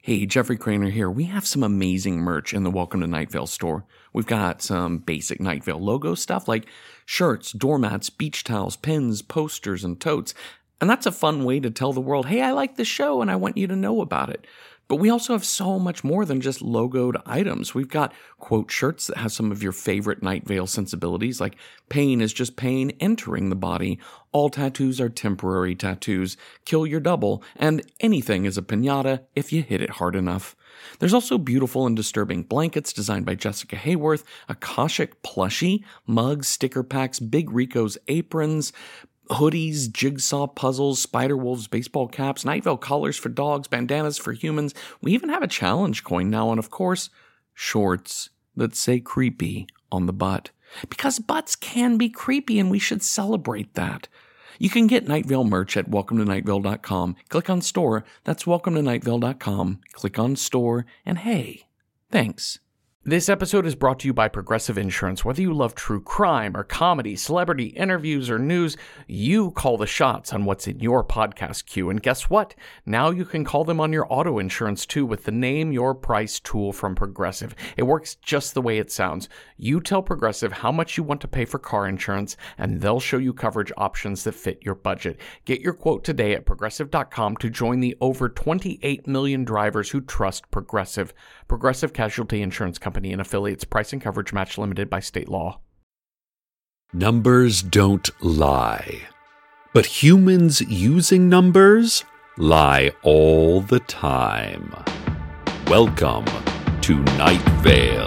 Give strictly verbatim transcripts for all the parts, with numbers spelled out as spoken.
Hey, Jeffrey Craner here. We have some amazing merch in the Welcome to Night Vale store. We've got some basic Night Vale logo stuff like shirts, doormats, beach towels, pins, posters, and totes. And that's a fun way to tell the world, hey, I like the show and I want you to know about it. But we also have so much more than just logoed items. We've got quote shirts that have some of your favorite Night Vale sensibilities, like pain is just pain entering the body, all tattoos are temporary tattoos, kill your double, and anything is a piñata if you hit it hard enough. There's also beautiful and disturbing blankets designed by Jessica Hayworth, Akashic plushie, mugs, sticker packs, Big Rico's aprons, hoodies, jigsaw puzzles, Spider-Wolves baseball caps, Night Vale collars for dogs, bandanas for humans. We even have a challenge coin now, and of course, shorts that say creepy on the butt. Because butts can be creepy, and we should celebrate that. You can get Night Vale merch at welcome to night vale dot com. Click on store. That's welcome to night vale dot com. Click on store, and hey, thanks. This episode is brought to you by Progressive Insurance. Whether you love true crime or comedy, celebrity interviews or news, you call the shots on what's in your podcast queue. And guess what? Now you can call them on your auto insurance too with the Name Your Price tool from Progressive. It works just the way it sounds. You tell Progressive how much you want to pay for car insurance, and they'll show you coverage options that fit your budget. Get your quote today at progressive dot com to join the over twenty-eight million drivers who trust Progressive. Progressive Casualty Insurance Company and affiliates. Price and coverage match limited by state law. Numbers don't lie. But humans using numbers lie all the time. Welcome to Night Vale.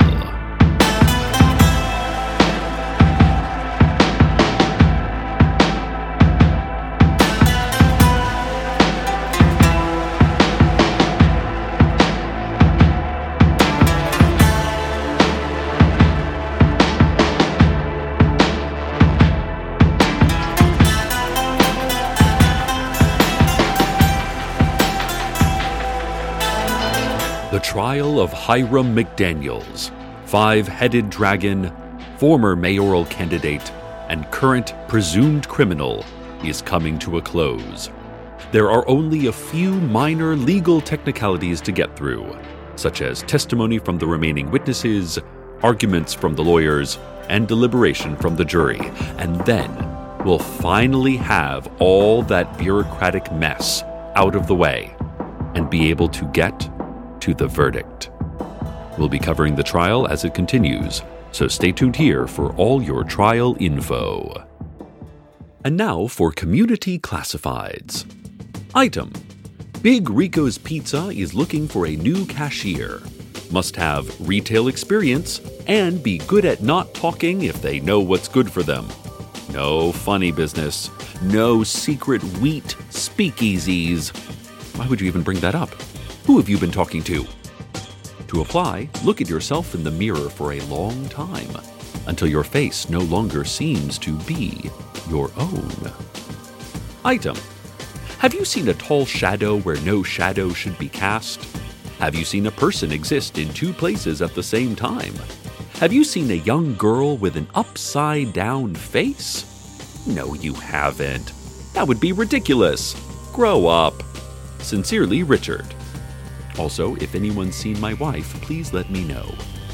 The Trial of Hiram McDaniels, five-headed dragon, former mayoral candidate, and current presumed criminal, is coming to a close. There are only a few minor legal technicalities to get through, such as testimony from the remaining witnesses, arguments from the lawyers, and deliberation from the jury, and then we'll finally have all that bureaucratic mess out of the way and be able to get to the verdict. We'll be covering the trial as it continues, so stay tuned here for all your trial info. And now for Community Classifieds. Item: Big Rico's Pizza is looking for a new cashier. Must have retail experience and be good at not talking if they know what's good for them. No funny business. No secret wheat speakeasies. Why would you even bring that up? Who have you been talking to? To apply, look at yourself in the mirror for a long time, until your face no longer seems to be your own. Item: Have you seen a tall shadow where no shadow should be cast? Have you seen a person exist in two places at the same time? Have you seen a young girl with an upside-down face? No, you haven't. That would be ridiculous. Grow up. Sincerely, Richard. Also, if anyone's seen my wife, please let me know.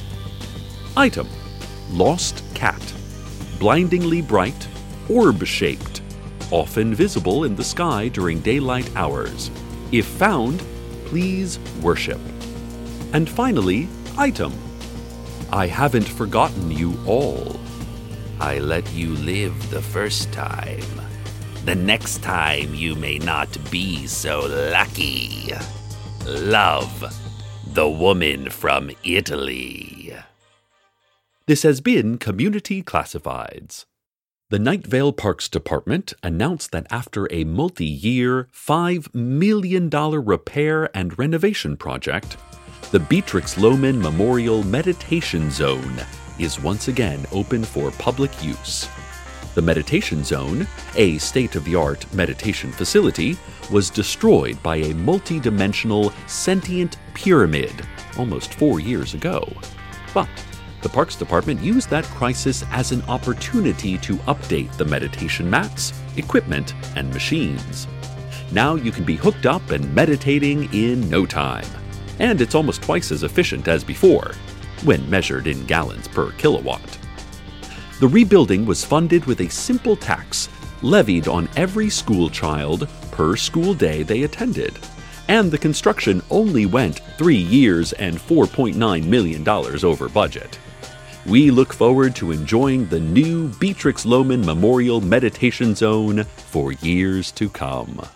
Item: Lost cat. Blindingly bright, orb-shaped, often visible in the sky during daylight hours. If found, please worship. And finally, item: I haven't forgotten you all. I let you live the first time. The next time you may not be so lucky. Love, the woman from Italy. This has been Community Classifieds. The Night Vale Parks Department announced that after a multi-year, five million dollars repair and renovation project, the Beatrix Lohman Memorial Meditation Zone is once again open for public use. The Meditation Zone, a state-of-the-art meditation facility, was destroyed by a multi-dimensional sentient pyramid almost four years ago. But the Parks Department used that crisis as an opportunity to update the meditation mats, equipment, and machines. Now you can be hooked up and meditating in no time. and it's almost twice as efficient as before, when measured in gallons per kilowatt. The rebuilding was funded with a simple tax levied on every school child per school day they attended, and the construction only went three years and four point nine million dollars over budget. We look forward to enjoying the new Beatrix Lohman Memorial Meditation Zone for years to come.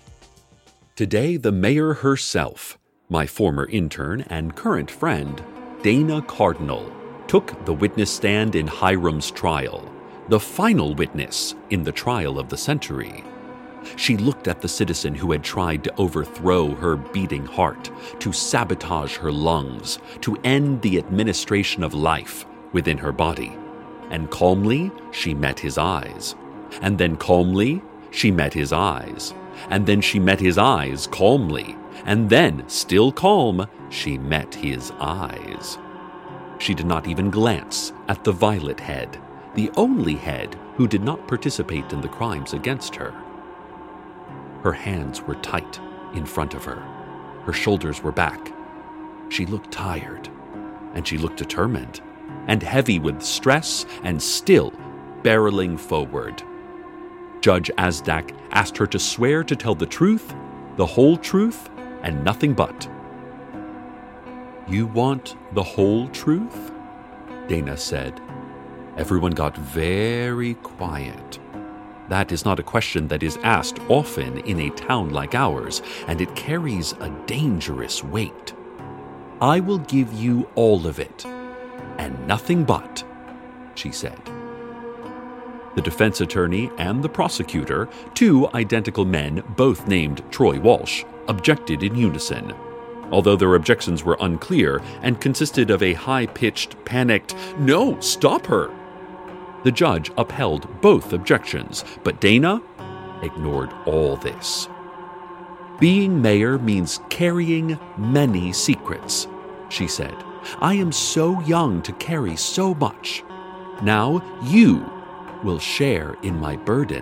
Today, the mayor herself, my former intern and current friend, Dana Cardinal, took the witness stand in Hiram's trial, the final witness in the trial of the century. She looked at the citizen who had tried to overthrow her beating heart, to sabotage her lungs, to end the administration of life within her body. And calmly, she met his eyes. And then calmly, she met his eyes. And then she met his eyes calmly. And then, still calm, she met his eyes. She did not even glance at the violet head, the only head who did not participate in the crimes against her. Her hands were tight in front of her. Her shoulders were back. She looked tired, and she looked determined, and heavy with stress, and still barreling forward. Judge Azdak asked her to swear to tell the truth, the whole truth, and nothing but. "You want the whole truth?" Dana said. Everyone got very quiet. That is not a question that is asked often in a town like ours, and it carries a dangerous weight. "I will give you all of it, and nothing but," she said. The defense attorney and the prosecutor, two identical men, both named Troy Walsh, objected in unison, although their objections were unclear and consisted of a high-pitched, panicked, "No, stop her!" The judge upheld both objections, but Dana ignored all this. "Being mayor means carrying many secrets," she said. "I am so young to carry so much. Now you will share in my burden."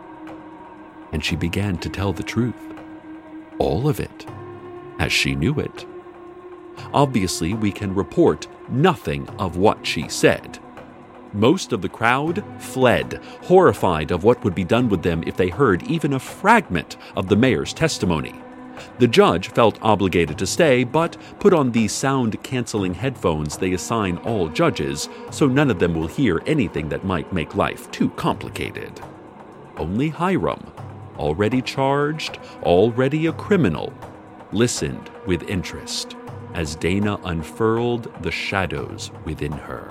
And she began to tell the truth. All of it, as she knew it. Obviously, we can report nothing of what she said. Most of the crowd fled, horrified of what would be done with them if they heard even a fragment of the mayor's testimony. The judge felt obligated to stay, but put on the sound-canceling headphones they assign all judges, so none of them will hear anything that might make life too complicated. Only Hiram, already charged, already a criminal, listened with interest as Dana unfurled the shadows within her.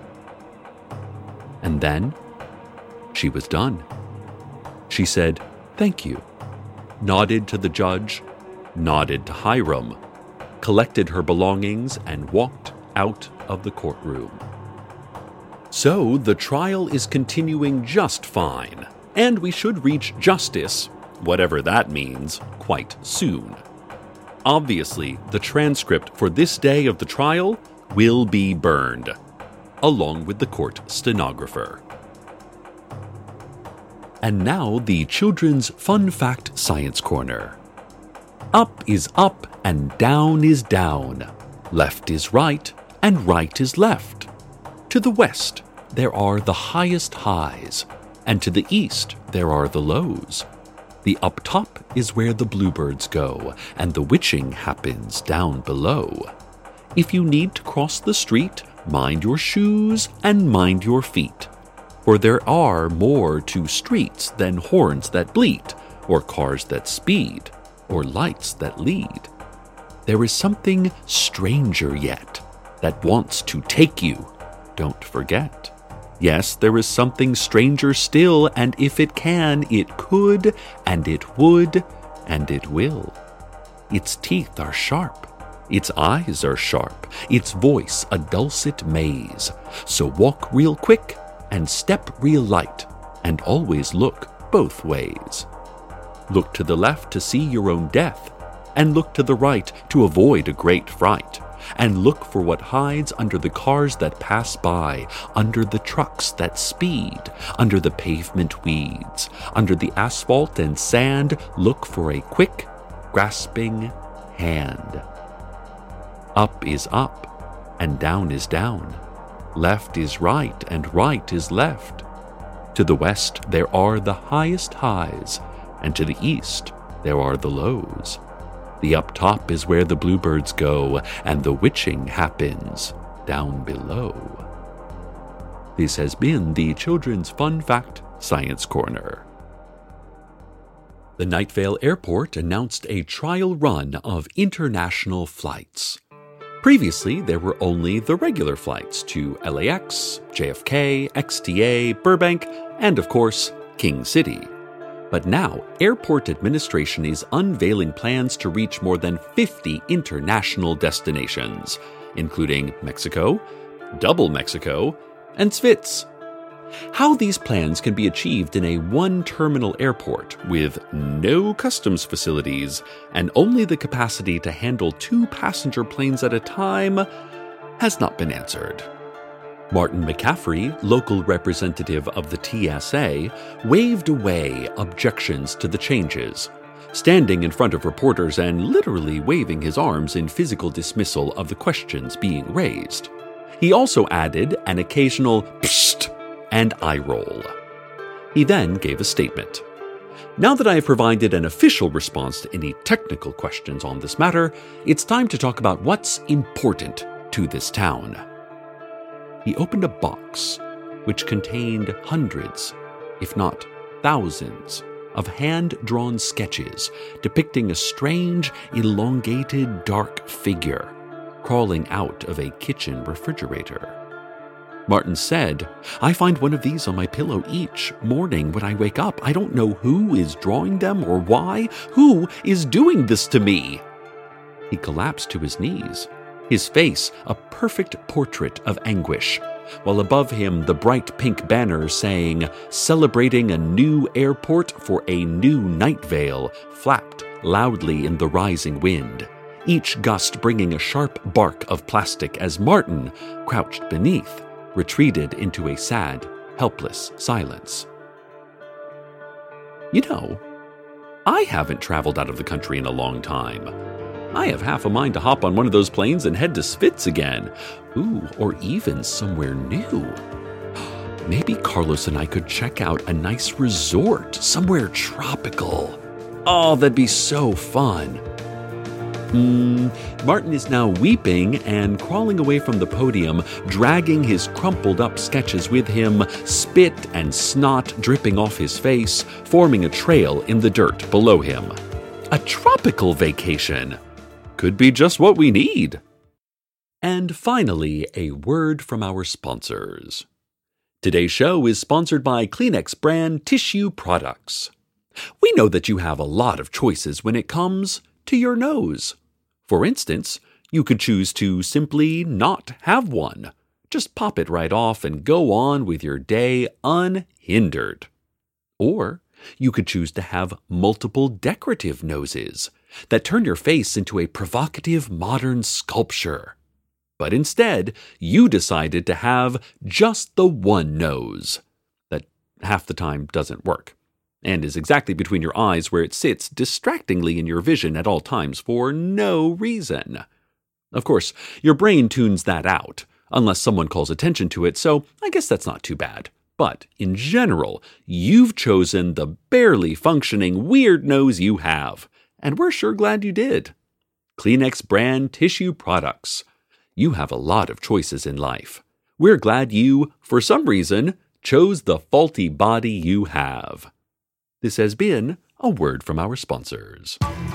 And then, she was done. She said, "Thank you," nodded to the judge, nodded to Hiram, collected her belongings, and walked out of the courtroom. So the trial is continuing just fine, and we should reach justice, whatever that means, quite soon. Obviously, the transcript for this day of the trial will be burned, along with the court stenographer. And now the Children's Fun Fact Science Corner. Up is up and down is down. Left is right and right is left. To the west there are the highest highs, and to the east there are the lows. The up top is where the bluebirds go, and the witching happens down below. If you need to cross the street, mind your shoes and mind your feet, for there are more to streets than horns that bleat, or cars that speed, or lights that lead. There is something stranger yet that wants to take you, don't forget. Yes, there is something stranger still, and if it can, it could, and it would, and it will. Its teeth are sharp. Its eyes are sharp, its voice a dulcet maze. So walk real quick and step real light, and always look both ways. Look to the left to see your own death, and look to the right to avoid a great fright. And look for what hides under the cars that pass by, under the trucks that speed, under the pavement weeds, under the asphalt and sand. Look for a quick, grasping hand. Up is up, and down is down. Left is right, and right is left. To the west there are the highest highs, and to the east there are the lows. The up top is where the bluebirds go, and the witching happens down below. This has been the Children's Fun Fact Science Corner. The Night Vale Airport announced a trial run of international flights. Previously, there were only the regular flights to L A X, J F K, X T A, Burbank, and of course, King City. But now, airport administration is unveiling plans to reach more than fifty international destinations, including Mexico, Double Mexico, and Svitz. How these plans can be achieved in a one-terminal airport with no customs facilities and only the capacity to handle two passenger planes at a time has not been answered. Martin McCaffrey, local representative of the T S A, waved away objections to the changes, standing in front of reporters and literally waving his arms in physical dismissal of the questions being raised. He also added an occasional psst and eye roll. He then gave a statement. Now that I have provided an official response to any technical questions on this matter, it's time to talk about what's important to this town. He opened a box which contained hundreds, if not thousands, of hand-drawn sketches depicting a strange, elongated, dark figure crawling out of a kitchen refrigerator. Martin said, I find one of these on my pillow each morning when I wake up. I don't know who is drawing them or why. Who is doing this to me? He collapsed to his knees, his face a perfect portrait of anguish, while above him the bright pink banner saying, Celebrating a new airport for a new Night Vale, flapped loudly in the rising wind, each gust bringing a sharp bark of plastic as Martin, crouched beneath, retreated into a sad, helpless silence. You know, I haven't traveled out of the country in a long time. I have half a mind to hop on one of those planes and head to Svitz again. Ooh, or even somewhere new. Maybe Carlos and I could check out a nice resort, somewhere tropical. Oh, that'd be so fun. Mm, Martin is now weeping and crawling away from the podium, dragging his crumpled up sketches with him, spit and snot dripping off his face, forming a trail in the dirt below him. A tropical vacation! Could be just what we need. And finally, a word from our sponsors. Today's show is sponsored by Kleenex brand tissue products. We know that you have a lot of choices when it comes to your nose. For instance, you could choose to simply not have one. Just pop it right off and go on with your day unhindered. Or you could choose to have multiple decorative noses that turn your face into a provocative modern sculpture. But instead, you decided to have just the one nose that half the time doesn't work, and is exactly between your eyes where it sits distractingly in your vision at all times for no reason. Of course, your brain tunes that out, unless someone calls attention to it, so I guess that's not too bad. But in general, you've chosen the barely functioning weird nose you have, and we're sure glad you did. Kleenex brand tissue products. You have a lot of choices in life. We're glad you, for some reason, chose the faulty body you have. This has been a word from our sponsors.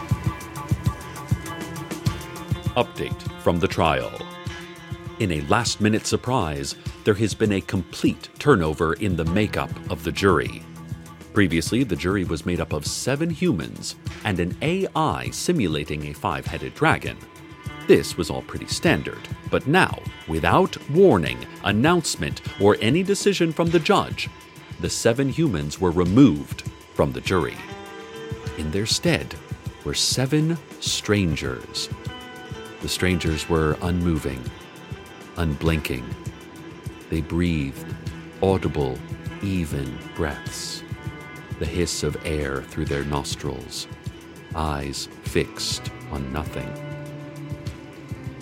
Update from the trial. In a last-minute surprise, there has been a complete turnover in the makeup of the jury. Previously, the jury was made up of seven humans and an A I simulating a five-headed dragon. This was all pretty standard, but now, without warning, announcement, or any decision from the judge, the seven humans were removed from the jury. In their stead were seven strangers. The strangers were unmoving, unblinking. They breathed audible, even breaths, the hiss of air through their nostrils, eyes fixed on nothing.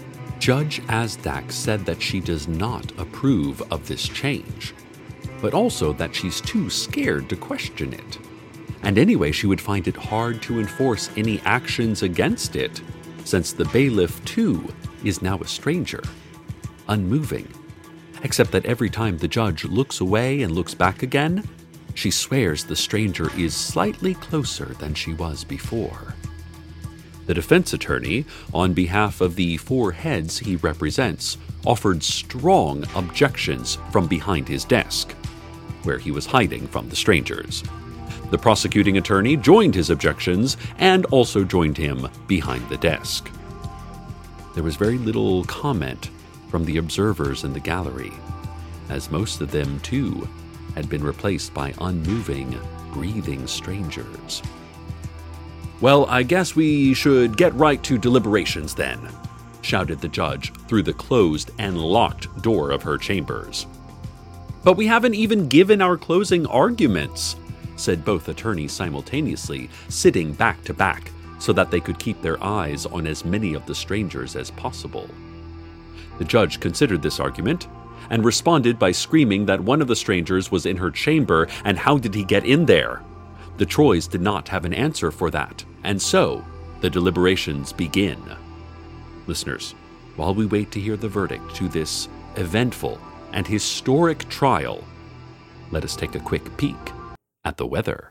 Judge Azdak said that she does not approve of this change, but also that she's too scared to question it. And anyway, she would find it hard to enforce any actions against it, since the bailiff, too, is now a stranger, unmoving, except that every time the judge looks away and looks back again, she swears the stranger is slightly closer than she was before. The defense attorney, on behalf of the four heads he represents, offered strong objections from behind his desk, where he was hiding from the strangers. The prosecuting attorney joined his objections and also joined him behind the desk. There was very little comment from the observers in the gallery, as most of them, too, had been replaced by unmoving, breathing strangers. "Well, I guess we should get right to deliberations then," shouted the judge through the closed and locked door of her chambers. "But we haven't even given our closing arguments," said both attorneys simultaneously, sitting back to back so that they could keep their eyes on as many of the strangers as possible. The judge considered this argument and responded by screaming that one of the strangers was in her chamber, and how did he get in there? The Troys did not have an answer for that, and so the deliberations begin. Listeners, while we wait to hear the verdict to this eventful and historic trial, let us take a quick peek at the weather.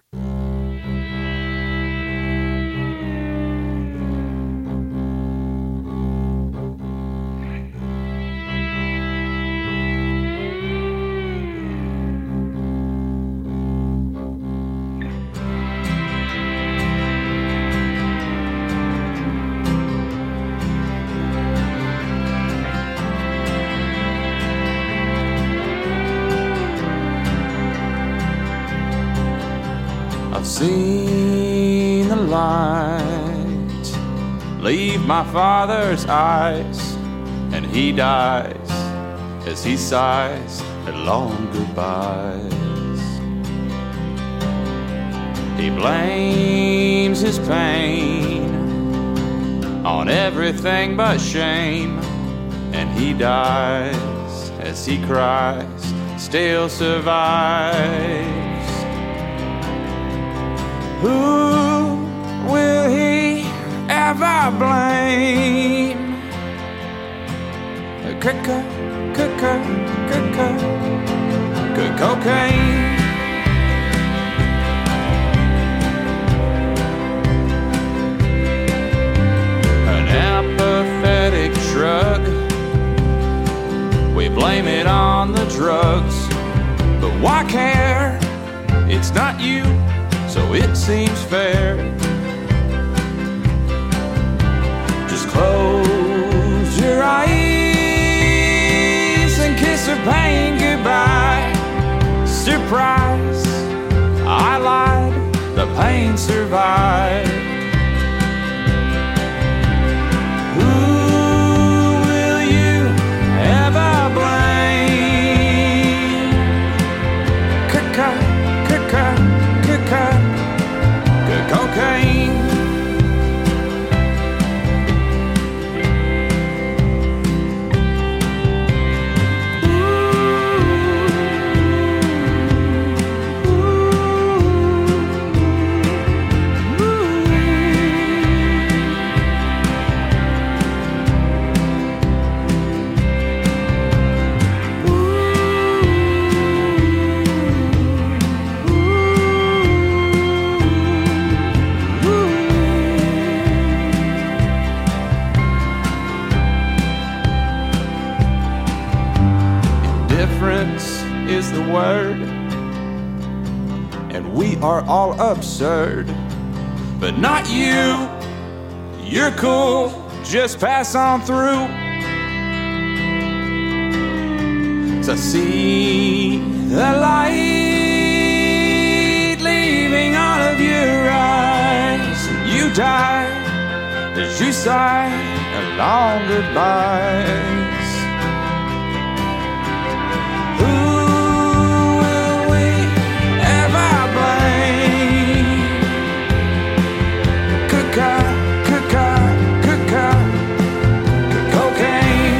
I've seen the light leave my father's eyes, and he dies as he sighs at long goodbyes. He blames his pain on everything but shame, and he dies as he cries, still survives. Who will he ever blame? C-c- c-c- c-c- c- cocaine. An apathetic shrug. We blame it on the drugs, but why care? It's not you, so it seems fair. Just close your eyes and kiss the pain goodbye. Surprise, I lied, the pain survived. Who will you ever blame? C-c- c-c- c-c- cocaine. Is the word, and we are all absurd, but not you. You're cool, just pass on through. 'Cause I see the light leaving all of your eyes, and you die as you sigh a long goodbyes. Cocaine.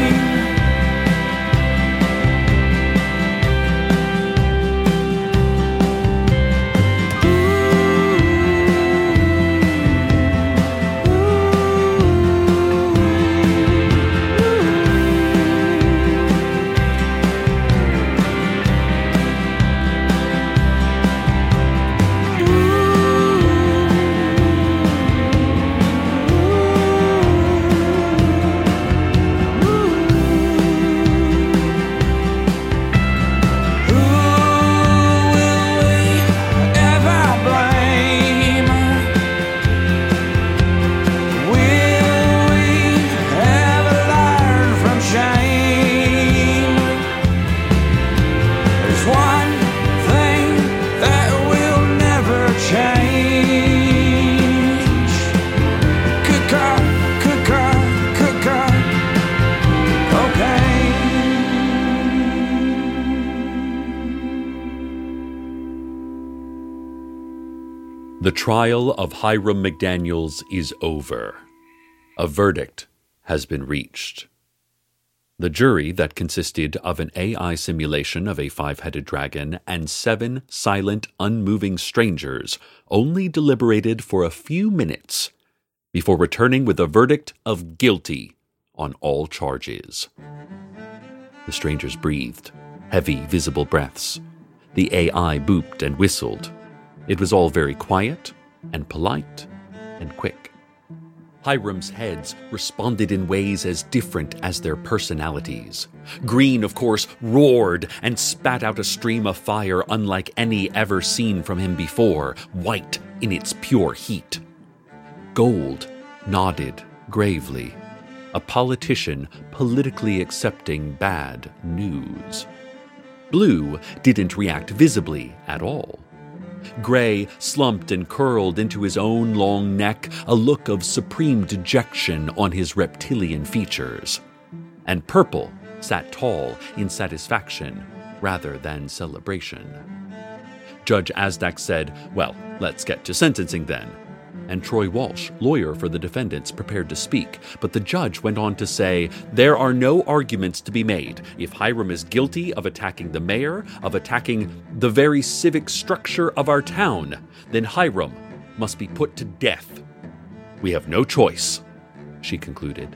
The trial of Hiram McDaniels is over. A verdict has been reached. The jury, that consisted of an A I simulation of a five-headed dragon and seven silent, unmoving strangers, only deliberated for a few minutes before returning with a verdict of guilty on all charges. The strangers breathed, heavy, visible breaths. The A I booped and whistled. It was all very quiet and polite and quick. Hiram's heads responded in ways as different as their personalities. Green, of course, roared and spat out a stream of fire unlike any ever seen from him before, white in its pure heat. Gold nodded gravely, a politician politically accepting bad news. Blue didn't react visibly at all. Gray slumped and curled into his own long neck, a look of supreme dejection on his reptilian features. And Purple sat tall in satisfaction rather than celebration. Judge Asdak said, "Well, let's get to sentencing then." And Troy Walsh, lawyer for the defendants, prepared to speak, but the judge went on to say, "There are no arguments to be made. If Hiram is guilty of attacking the mayor, of attacking the very civic structure of our town, then Hiram must be put to death. We have no choice," she concluded.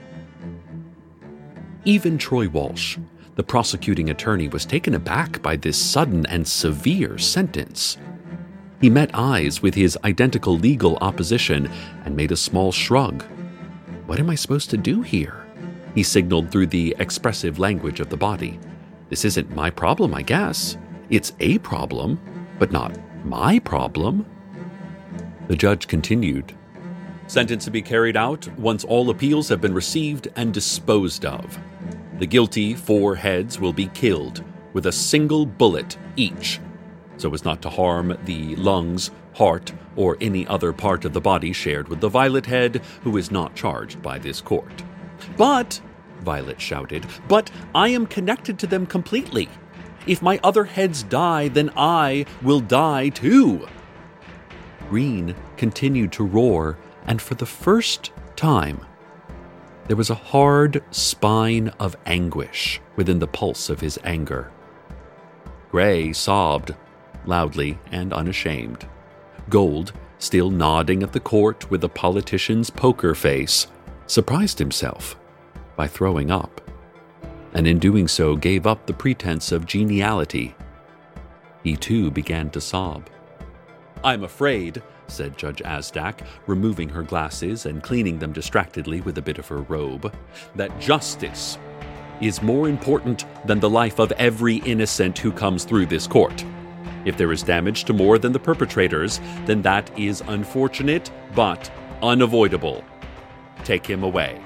Even Troy Walsh, the prosecuting attorney, was taken aback by this sudden and severe sentence. He met eyes with his identical legal opposition and made a small shrug. "What am I supposed to do here?" he signaled through the expressive language of the body. "This isn't my problem, I guess. It's a problem, but not my problem." The judge continued. "Sentence to be carried out once all appeals have been received and disposed of. The guilty four heads will be killed with a single bullet each, so as not to harm the lungs, heart, or any other part of the body shared with the Violet Head, who is not charged by this court." "But," Violet shouted, "but I am connected to them completely. If my other heads die, then I will die too." Green continued to roar, and for the first time, there was a hard spine of anguish within the pulse of his anger. Gray sobbed, loudly and unashamed. Gold, still nodding at the court with a politician's poker face, surprised himself by throwing up, and in doing so gave up the pretense of geniality. He too began to sob. "I'm afraid," said Judge Asdak, removing her glasses and cleaning them distractedly with a bit of her robe, "that justice is more important than the life of every innocent who comes through this court. If there is damage to more than the perpetrators, then that is unfortunate, but unavoidable. Take him away."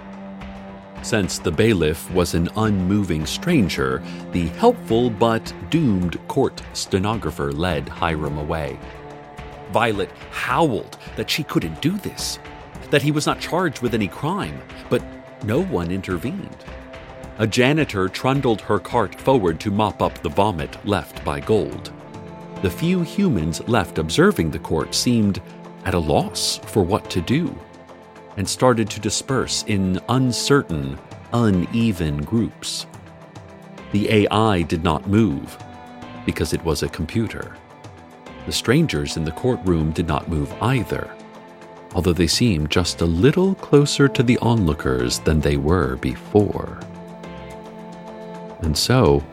Since the bailiff was an unmoving stranger, the helpful but doomed court stenographer led Hiram away. Violet howled that she couldn't do this, that he was not charged with any crime, but no one intervened. A janitor trundled her cart forward to mop up the vomit left by Gold. The few humans left observing the court seemed at a loss for what to do, and started to disperse in uncertain, uneven groups. The A I did not move, because it was a computer. The strangers in the courtroom did not move either, although they seemed just a little closer to the onlookers than they were before. And so,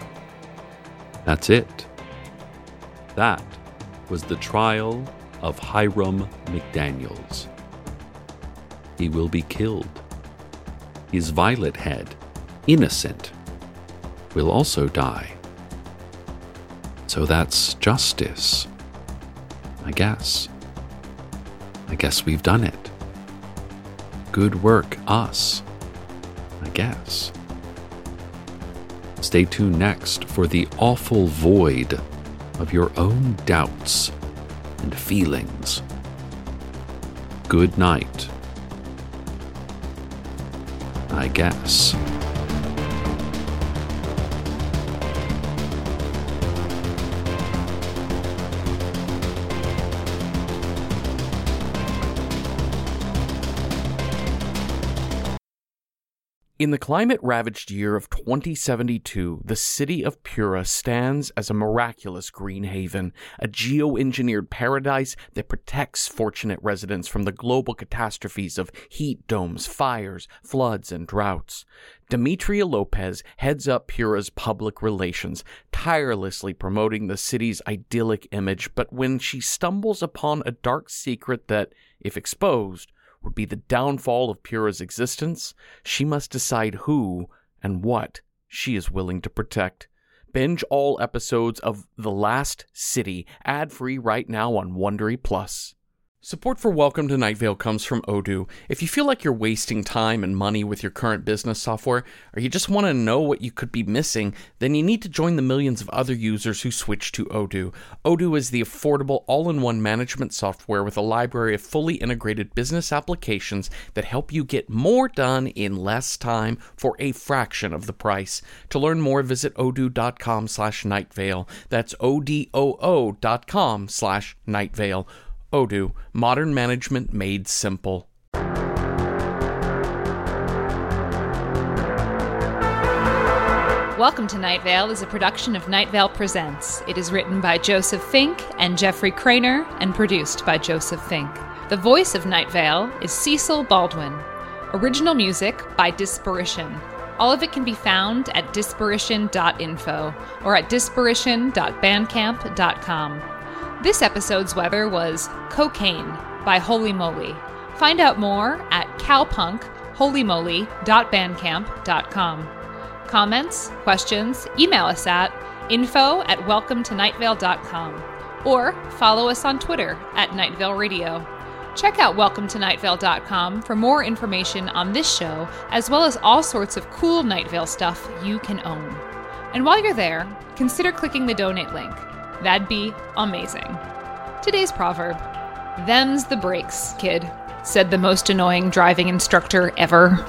that's it. That was the trial of Hiram McDaniels. He will be killed. His Violet Head, innocent, will also die. So that's justice, I guess. I guess we've done it. Good work, us, I guess. Stay tuned next for the awful void of your own doubts and feelings. Good night, I guess. In the climate-ravaged year of twenty seventy-two, the city of Pura stands as a miraculous green haven, a geo-engineered paradise that protects fortunate residents from the global catastrophes of heat domes, fires, floods, and droughts. Demetria Lopez heads up Pura's public relations, tirelessly promoting the city's idyllic image, but when she stumbles upon a dark secret that, if exposed, would be the downfall of Pura's existence, she must decide who and what she is willing to protect. Binge all episodes of The Last City, ad-free right now on Wondery Plus. Support for Welcome to Night Vale comes from Odoo. If you feel like you're wasting time and money with your current business software, or you just want to know what you could be missing, then you need to join the millions of other users who switch to Odoo. Odoo is the affordable all-in-one management software with a library of fully integrated business applications that help you get more done in less time for a fraction of the price. To learn more, visit odoo.com slash nightvale. That's O-D-O-O dot com slash nightvale. Odoo, modern management made simple. Welcome to Night Vale is a production of Night Vale Presents. It is written by Joseph Fink and Jeffrey Craner and produced by Joseph Fink. The voice of Night Vale is Cecil Baldwin. Original music by Disparition. All of it can be found at disparition dot info or at disparition dot bandcamp dot com. This episode's weather was Cocaine by Holy Moly. Find out more at cowpunk holy moly dot bandcamp dot com. Comments, questions, email us at info at welcome to nightvale dot com or follow us on Twitter at Nightvale Radio. Check out welcome to nightvale dot com for more information on this show, as well as all sorts of cool Night Vale stuff you can own. And while you're there, consider clicking the donate link. That'd be amazing. Today's proverb: "Them's the brakes, kid," said the most annoying driving instructor ever.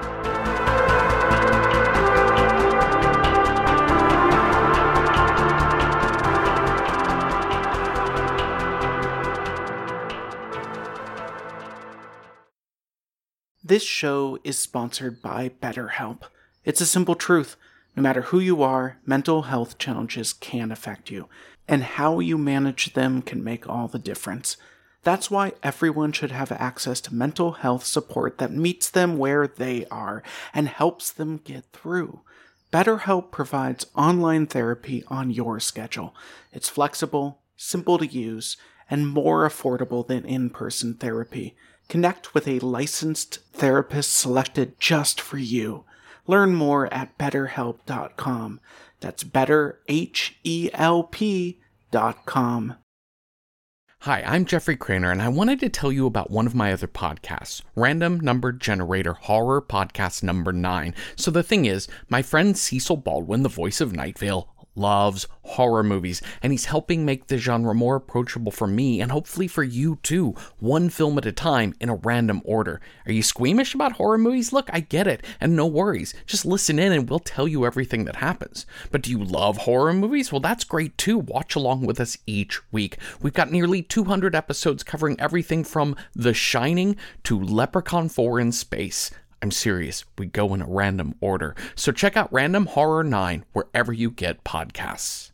This show is sponsored by BetterHelp. It's a simple truth. No matter who you are, mental health challenges can affect you, and how you manage them can make all the difference. That's why everyone should have access to mental health support that meets them where they are and helps them get through. BetterHelp provides online therapy on your schedule. It's flexible, simple to use, and more affordable than in-person therapy. Connect with a licensed therapist selected just for you. Learn more at better help dot com. That's better, H E L P dot com. Hi, I'm Jeffrey Craner, and I wanted to tell you about one of my other podcasts, Random Number Generator Horror Podcast Number nine. So the thing is, my friend Cecil Baldwin, the voice of Night Vale, loves horror movies, and he's helping make the genre more approachable for me and hopefully for you too, one film at a time in a random order. Are you squeamish about horror movies? Look, I get it, and no worries. Just listen in and we'll tell you everything that happens. But do you love horror movies? Well, that's great too. Watch along with us each week. We've got nearly two hundred episodes covering everything from The Shining to Leprechaun four in Space. I'm serious, we go in a random order. So check out Random Horror nine wherever you get podcasts.